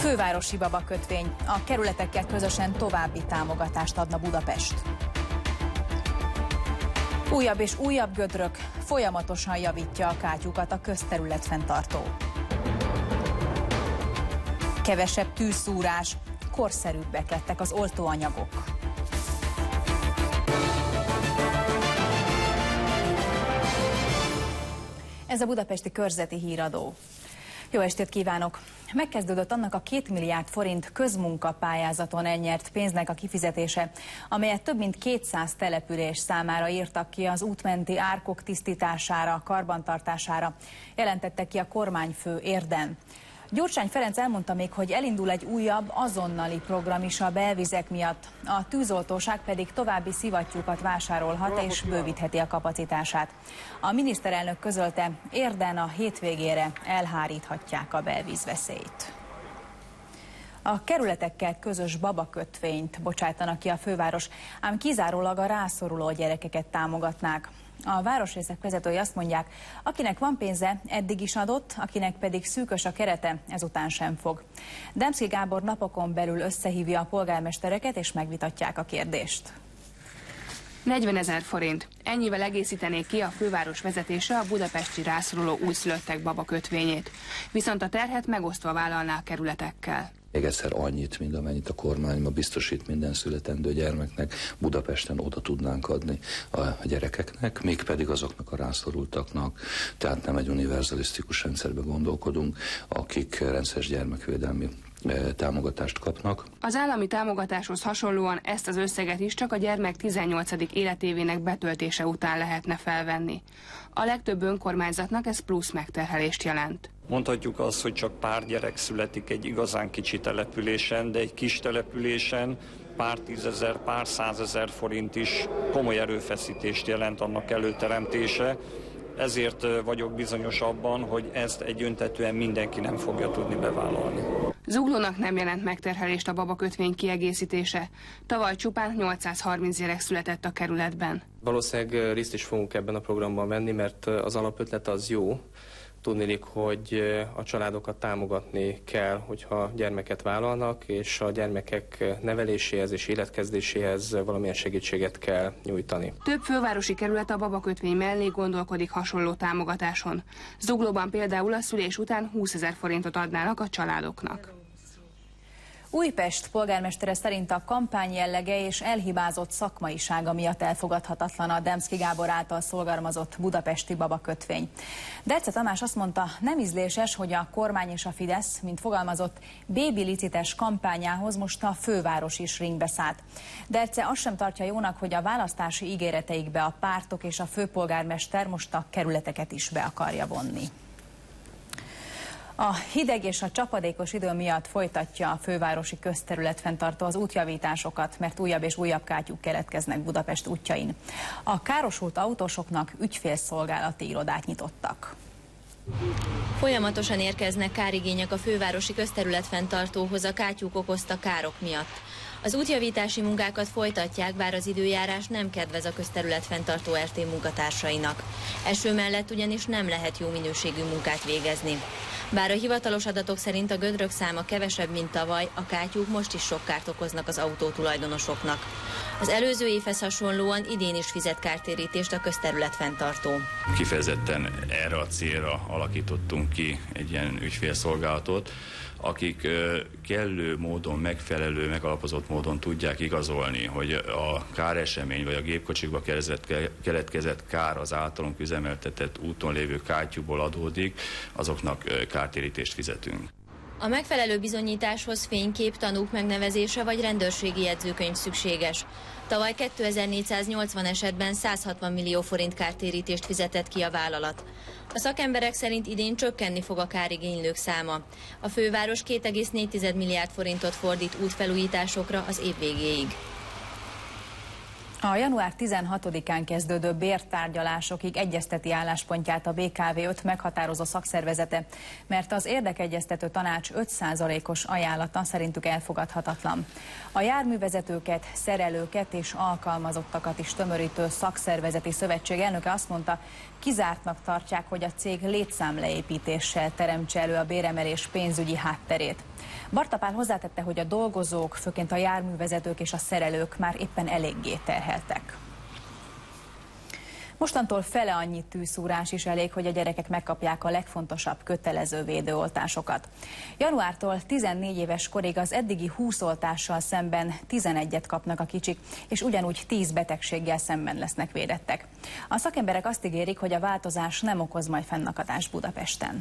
Fővárosi babakötvény. A kerületekkel közösen további támogatást adna Budapest. Újabb és újabb gödrök, folyamatosan javítja a kátyukat a közterületfenntartó. Kevesebb tűzszúrás, korszerűbbek lettek az oltóanyagok. Ez a budapesti körzeti híradó. Jó estét kívánok! Megkezdődött annak a 2 milliárd forint közmunkapályázaton elnyert pénznek a kifizetése, amelyet több mint 200 település számára írtak ki az útmenti árkok tisztítására, karbantartására, jelentette ki a kormányfő érdem. Gyurcsány Ferenc elmondta még, hogy elindul egy újabb, azonnali program is a belvizek miatt. A tűzoltóság pedig további szivattyúkat vásárolhat és bővítheti a kapacitását. A miniszterelnök közölte, Érden a hétvégére elháríthatják a belvízveszélyt. A kerületekkel közös babakötvényt bocsájtanak ki a főváros, ám kizárólag a rászoruló gyerekeket támogatnák. A városrészek vezetői azt mondják, akinek van pénze, eddig is adott, akinek pedig szűkös a kerete, ezután sem fog. Demszky Gábor napokon belül összehívja a polgármestereket, és megvitatják a kérdést. 40 000 forint. Ennyivel egészítenék ki a főváros vezetése a budapesti rászoruló újszülöttek babakötvényét. Viszont a terhet megosztva vállalná a kerületekkel. Még egyszer annyit, mint amennyit a kormány ma biztosít minden születendő gyermeknek, Budapesten oda tudnánk adni a gyerekeknek, mégpedig azoknak a rászorultaknak, tehát nem egy univerzalisztikus rendszerbe gondolkodunk, akik rendszeres gyermekvédelmi támogatást kapnak. Az állami támogatáshoz hasonlóan ezt az összeget is csak a gyermek 18. életévének betöltése után lehetne felvenni. A legtöbb önkormányzatnak ez plusz megterhelést jelent. Mondhatjuk azt, hogy csak pár gyerek születik egy igazán kicsi településen, de egy kis településen pár 10 000, pár 100 000 forint is komoly erőfeszítést jelent annak előteremtése. Ezért vagyok bizonyos abban, hogy ezt egyöntetűen mindenki nem fogja tudni bevállalni. Zuglónak nem jelent megterhelést a babakötvény kiegészítése. Tavaly csupán 830 gyerek született a kerületben. Valószínűleg részt is fogunk ebben a programban venni, mert az alapötlet az jó. Tudniillik, hogy a családokat támogatni kell, hogyha gyermeket vállalnak, és a gyermekek neveléséhez és életkezdéséhez valamilyen segítséget kell nyújtani. Több fővárosi kerület a babakötvény mellé gondolkodik hasonló támogatáson. Zuglóban például a szülés után 20 000 forintot adnának a családoknak. Újpest polgármestere szerint a kampány jellege és elhibázott szakmaisága miatt elfogadhatatlan a Demszky Gábor által szorgalmazott budapesti babakötvény. Derce Tamás azt mondta, nem ízléses, hogy a kormány és a Fidesz, mint fogalmazott, bébilicites kampányához most a főváros is ringbe szállt. Derce azt sem tartja jónak, hogy a választási ígéreteikbe a pártok és a főpolgármester most a kerületeket is be akarja vonni. A hideg és a csapadékos idő miatt folytatja a fővárosi közterületfenntartó az útjavításokat, mert újabb és újabb kátyúk keletkeznek Budapest útjain. A károsult autósoknak ügyfélszolgálati irodát nyitottak. Folyamatosan érkeznek kárigények a fővárosi közterületfenntartóhoz a kátyúk okozta károk miatt. Az útjavítási munkákat folytatják, bár az időjárás nem kedvez a közterületfenntartó RT munkatársainak. Eső mellett ugyanis nem lehet jó minőségű munkát végezni. Bár a hivatalos adatok szerint a gödrök száma kevesebb, mint tavaly, a kátyúk most is sok kárt okoznak az autótulajdonosoknak. Az előző évhez hasonlóan idén is fizet kártérítést a közterületfenntartó. Kifejezetten erre a célra alakítottunk ki egy ilyen ügyfélszolgálatot, akik kellő módon, megfelelő, megalapozott módon tudják igazolni, hogy a káresemény vagy a gépkocsikba keletkezett kár az általunk üzemeltetett úton lévő kátyúból adódik, azoknak kártérítést fizetünk. A megfelelő bizonyításhoz fénykép, tanúk megnevezése vagy rendőrségi jegyzőkönyv szükséges. Tavaly 2480 esetben 160 millió forint kártérítést fizetett ki a vállalat. A szakemberek szerint idén csökkenni fog a kárigénylők száma. A főváros 2,4 milliárd forintot fordít útfelújításokra az év végéig. A január 16-án kezdődő bértárgyalásokig egyezteti álláspontját a BKV 5 meghatározó szakszervezete, mert az érdekegyeztető tanács 5%-os ajánlata szerintük elfogadhatatlan. A járművezetőket, szerelőket és alkalmazottakat is tömörítő szakszervezeti szövetség elnöke azt mondta, kizártnak tartják, hogy a cég létszámleépítéssel teremtse elő a béremelés pénzügyi hátterét. Barta Pál hozzátette, hogy a dolgozók, főként a járművezetők és a szerelők már éppen eléggé terheltek. Mostantól fele annyi tűszúrás is elég, hogy a gyerekek megkapják a legfontosabb kötelező védőoltásokat. Januártól 14 éves korig az eddigi 20 oltással szemben 11-et kapnak a kicsik, és ugyanúgy 10 betegséggel szemben lesznek védettek. A szakemberek azt ígérik, hogy a változás nem okoz majd fennakadást Budapesten.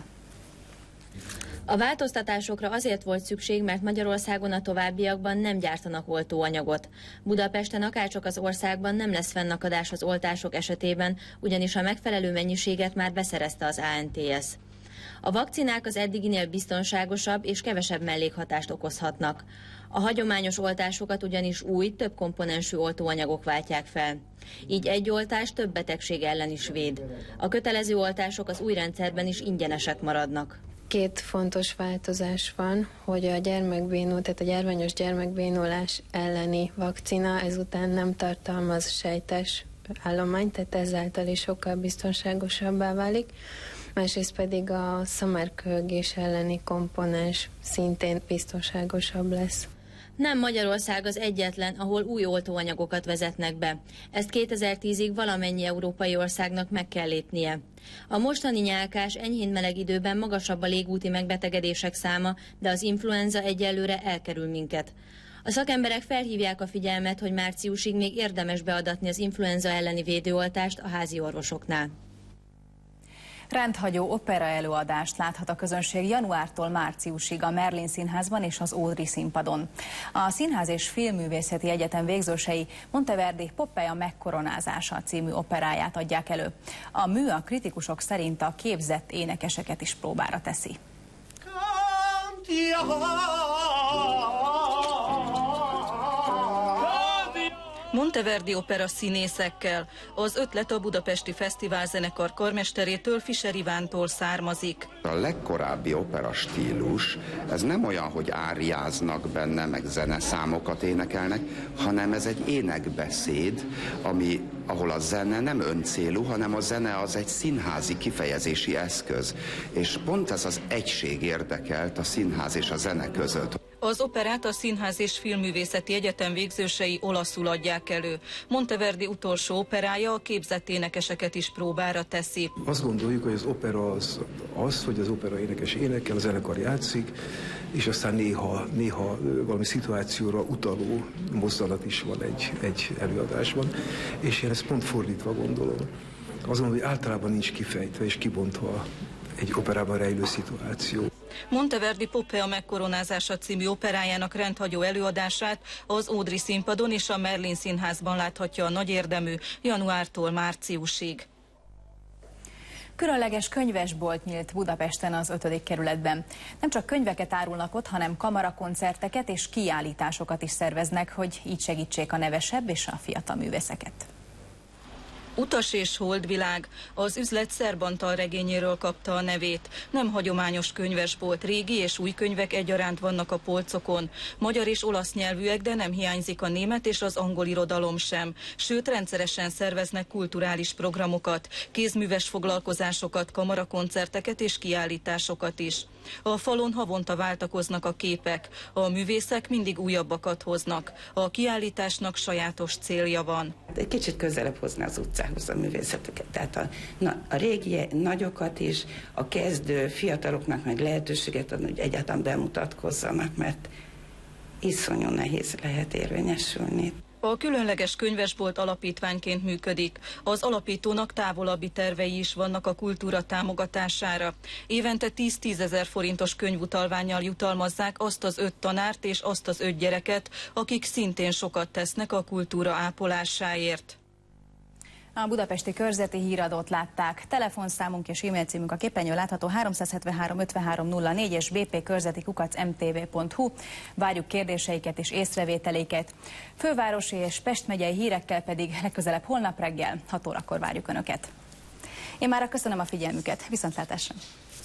A változtatásokra azért volt szükség, mert Magyarországon a továbbiakban nem gyártanak oltóanyagot. Budapesten akárcsak az országban nem lesz fennakadás az oltások esetében, ugyanis a megfelelő mennyiséget már beszerezte az ANTS. A vakcinák az eddiginél biztonságosabb és kevesebb mellékhatást okozhatnak. A hagyományos oltásokat ugyanis új, több komponensű oltóanyagok váltják fel. Így egy oltás több betegség ellen is véd. A kötelező oltások az új rendszerben is ingyenesek maradnak. Két fontos változás van, hogy a tehát a járványos gyermekbénulás elleni vakcina ezután nem tartalmaz sejtes állományt, tehát ezáltal is sokkal biztonságosabbá válik. Másrészt pedig a szamárköhögés elleni komponens szintén biztonságosabb lesz. Nem Magyarország az egyetlen, ahol új oltóanyagokat vezetnek be. Ezt 2010-ig valamennyi európai országnak meg kell lépnie. A mostani nyálkás, enyhén meleg időben magasabb a légúti megbetegedések száma, de az influenza egyelőre elkerül minket. A szakemberek felhívják a figyelmet, hogy márciusig még érdemes beadatni az influenza elleni védőoltást a házi orvosoknál. Rendhagyó opera előadást láthat a közönség januártól márciusig a Merlin Színházban és az Audrey színpadon. A Színház és Filmművészeti Egyetem végzősei Monteverdi Poppeja megkoronázása című operáját adják elő. A mű a kritikusok szerint a képzett énekeseket is próbára teszi. Monteverdi opera színészekkel. Az ötlet a Budapesti Fesztiválzenekar karmesterétől, Fischer Ivántól származik. A legkorábbi opera stílus, ez nem olyan, hogy áriáznak benne, meg zeneszámokat énekelnek, hanem ez egy énekbeszéd, ahol a zene nem öncélú, hanem a zene az egy színházi kifejezési eszköz. És pont ez az egység érdekelt a színház és a zene között. Az operát a Színház és Filmművészeti Egyetem végzősei olaszul adják elő. Monteverdi utolsó operája a képzett énekeseket is próbára teszi. Azt gondoljuk, hogy az opera az, hogy az opera énekes énekel, a zenekar játszik, és aztán néha valami szituációra utaló mozdulat is van egy előadásban, és én ezt pont fordítva gondolom. Azt gondolom, hogy általában nincs kifejtve és kibontva egy operában rejlő szituáció. Monteverdi Poppeja megkoronázása című operájának rendhagyó előadását az Audrey színpadon és a Merlin Színházban láthatja a nagyérdemű januártól márciusig. Különleges könyvesbolt nyílt Budapesten az 5. kerületben. Nem csak könyveket árulnak ott, hanem kamarakoncerteket és kiállításokat is szerveznek, hogy így segítsék a nevesebb és a fiatal művészeket. Utas és holdvilág. Az üzlet Szerbantal regényéről kapta a nevét. Nem hagyományos könyvesbolt, régi és új könyvek egyaránt vannak a polcokon. Magyar és olasz nyelvűek, de nem hiányzik a német és az angol irodalom sem. Sőt, rendszeresen szerveznek kulturális programokat, kézműves foglalkozásokat, kamarakoncerteket és kiállításokat is. A falon havonta váltakoznak a képek. A művészek mindig újabbakat hoznak. A kiállításnak sajátos célja van. Egy kicsit közelebb hozni az utcához a művészeteket. Tehát a régi nagyokat is, a kezdő fiataloknak meg lehetőséget adni, hogy egyáltalán bemutatkozzanak, mert iszonyú nehéz lehet érvényesülni. A különleges könyvesbolt alapítványként működik. Az alapítónak távolabbi tervei is vannak a kultúra támogatására. Évente 10-10 000 forintos könyvutalvánnyal jutalmazzák azt az 5 tanárt és azt az 5 gyereket, akik szintén sokat tesznek a kultúra ápolásáért. A budapesti körzeti híradót látták. Telefonszámunk és e-mail címünk a képernyőn látható 373 53 04 és bpkörzeti@mtv.hu. Várjuk kérdéseiket és észrevételeiket. Fővárosi és Pest megyei hírekkel pedig legközelebb holnap reggel 6 órakor várjuk Önöket. Én mára köszönöm a figyelmüket. Viszontlátásra!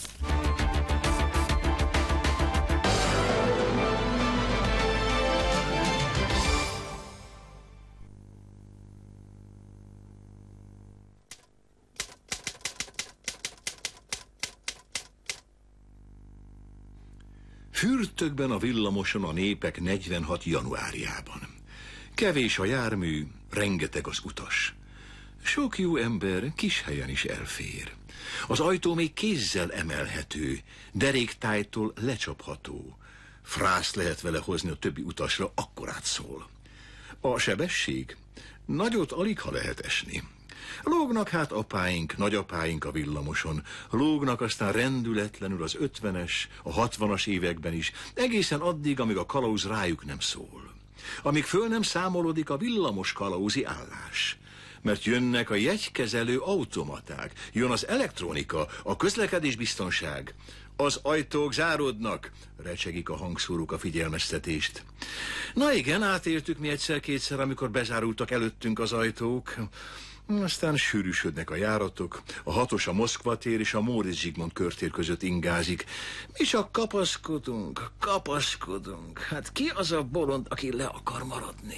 Fürtökben a villamoson a népek 46 januárjában. Kevés a jármű, rengeteg az utas. Sok jó ember kis helyen is elfér. Az ajtó még kézzel emelhető, deréktájtól lecsapható. Frászt lehet vele hozni a többi utasra, akkorát szól. A sebesség? Nagyot alig ha lehet esni. Lógnak hát apáink, nagyapáink a villamoson, lógnak aztán rendületlenül az 50-es, a 60-as években is, egészen addig, amíg a kalauz rájuk nem szól. Amíg föl nem számolodik a villamos kalauzi állás. Mert jönnek a jegykezelő automaták, jön az elektronika, a közlekedésbiztonság. Az ajtók záródnak, recsegik a hangszórók a figyelmeztetést. Na igen, átéltük mi egyszer-kétszer, amikor bezárultak előttünk az ajtók. Aztán sűrűsödnek a járatok, a 6-os a Moszkva tér és a Móricz Zsigmond körtér között ingázik. Mi csak kapaszkodunk. Hát ki az a bolond, aki le akar maradni?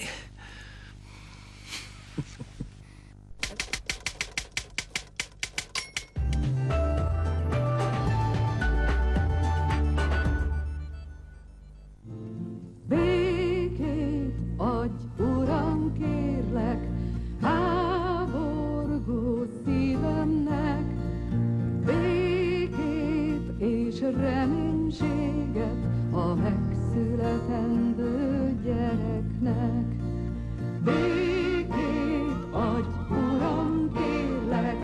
Békét adj, Uram, kérlek, háborgó szívemnek, békét és reménységet a megszületendő gyereknek. Békét adj, Uram, kérlek,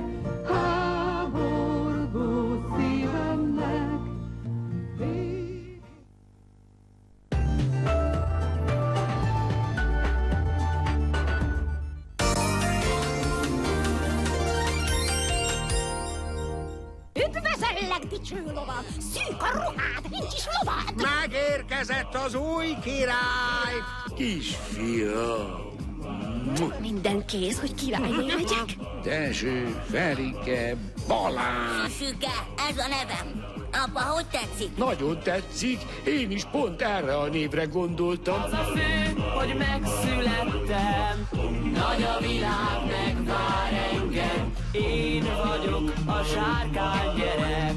háborgó szívemnek. Üdvözöllek, dicső lovam! Szűk a ruhád, nincs is lovad! Megérkezett az új király! Kisfiam! Minden kész, hogy királyné legyek? Dezső, Ferike, Balázs! Szüke, ez a nevem. Apa, hogy tetszik? Nagyon tetszik, én is pont erre a névre gondoltam. Az a fő, hogy megszülettem, nagy a világ, megvár engem. Én vagyok a sárkány gyerek.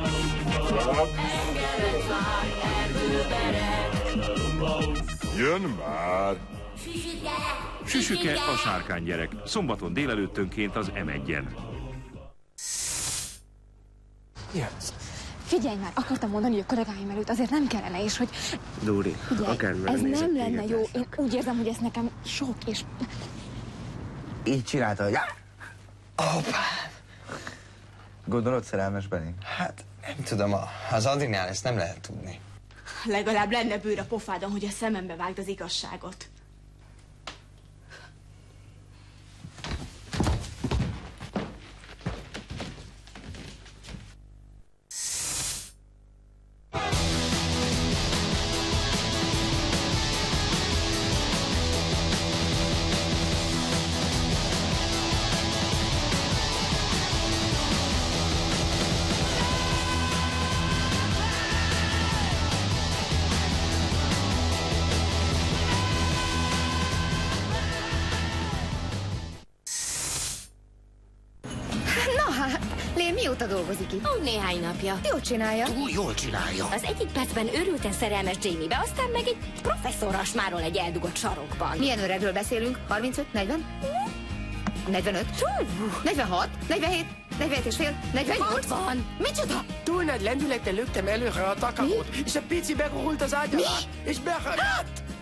Engemet vár erdőberek. Jön már! Süsüke a sárkány gyerek. Szombaton délelőttönként az M1-en. Figyelj már, akartam mondani, hogy a kollégáim előtt azért nem kellene, és hogy... Dóri, akármilyen ez nem lenne téged jó. lesznek. Én úgy érzem, hogy ez nekem sok, és... Így csinálta, hogy... Hoppá! Gondolod szerelmes Benni? Hát, nem tudom, az Adrinál ezt nem lehet tudni. Legalább lenne bőr a pofádon, hogy a szemembe vágd az igazságot. Mióta dolgozik itt? Úgy néhány napja. Jól csinálja. Túl jól csinálja. Az egyik percben őrülten szerelmes Jamie-be, aztán meg egy professzorral smárol egy eldugott sarokban. Milyen öregről beszélünk? 35, 40? 45? 46? 47? 47 és fél? 48? 60. Micsoda? Túl nagy lendülettel löktem előre a takarót, és a pici begurult az ágyalát, és beragadt. Ó,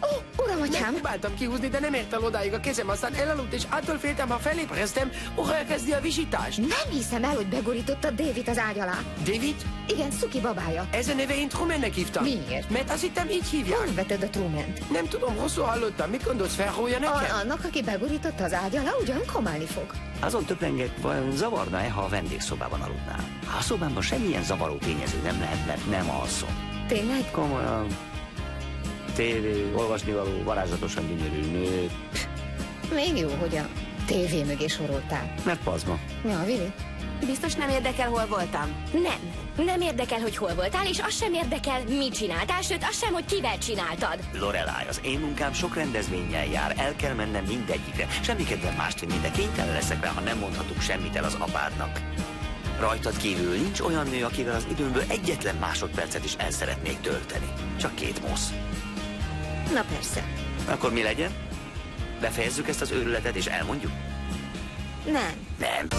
Uram, atyám! Megpróbáltam kihúzni, de nem ért el odáig a kezem, aztán elaludt, és attól féltem, ha felébreztem, akkor elkezdi a visítást. Nem hiszem el, hogy begurítottad David az ágy alá. David? Igen, Szuki babája. Ez a neve, én Trumannek hívtam. Miért? Mert azt hittem, így hívják. Hol veted a Trumant? Nem tudom, rosszul hallottam. Mit gondolsz, felhólja nekem? Annak, aki begurította az ágy alá, ugyan komálni fog. Azon töprengek, vajon zavarna-e, ha a vendégszobában aludnál? A szobámban semmilyen zavaró tényező nem lehet, mert nem alszom. Tényleg? Komolyan. Tévé, olvasnivaló, varázslatosan gyönyörű nő. Még jó, hogy a tévé mögé soroltál. Mert pazma. Ja, Vili? Biztos nem érdekel, hol voltam? Nem érdekel, hogy hol voltál, és az sem érdekel, mit csináltál, sőt, az sem, hogy kivel csináltad. Lorelai, az én munkám sok rendezvénnyel jár, el kell mennem mindegyikre. Semmi kedvem mást vinni, de kénytelen leszek rá, ha nem mondhatunk semmit el az apádnak. Rajtad kívül nincs olyan nő, akivel az időmből egyetlen másodpercet is el szeretnék tölteni. Csak 2 mosz. Na persze. Akkor mi legyen? Befejezzük ezt az őrületet és elmondjuk? Nem.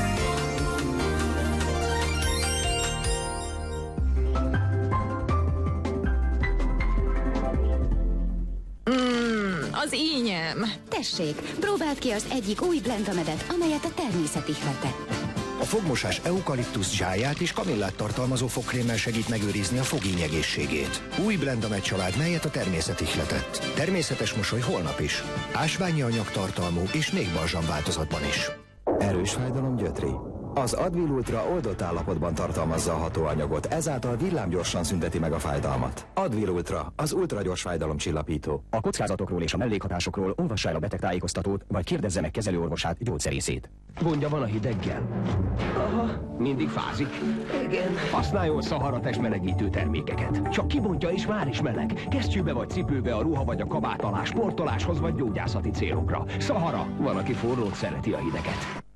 Az ínyem. Tessék, próbáld ki az egyik új Blendamedet, amelyet a természet ihletett. A fogmosás eukaliptusz zsáját és kamillát tartalmazó fogkrémmel segít megőrizni a fogíny egészségét. Új Blendamed család, melyet a természet ihletett. Természetes mosoly holnap is. Ásványi anyagtartalmú és még balzsam változatban is. Erős fájdalom gyötri. Az Advil Ultra oldott állapotban tartalmazza a hatóanyagot, ezáltal villámgyorsan szünteti meg a fájdalmat. Advil Ultra, az ultragyors fájdalomcsillapító. A kockázatokról és a mellékhatásokról olvassa el a betegtájékoztatót, vagy kérdezze meg kezelőorvosát, gyógyszerészét. Gondja van a hideggel? Aha, mindig fázik. Igen. Használjon Szahara testmelegítő termékeket. Csak kibontja és már is meleg. Kesztyűbe vagy cipőbe a ruha vagy a kabát alá, sportoláshoz vagy gyógyászati célokra. Szahara, van, aki forrót szereti a hideget.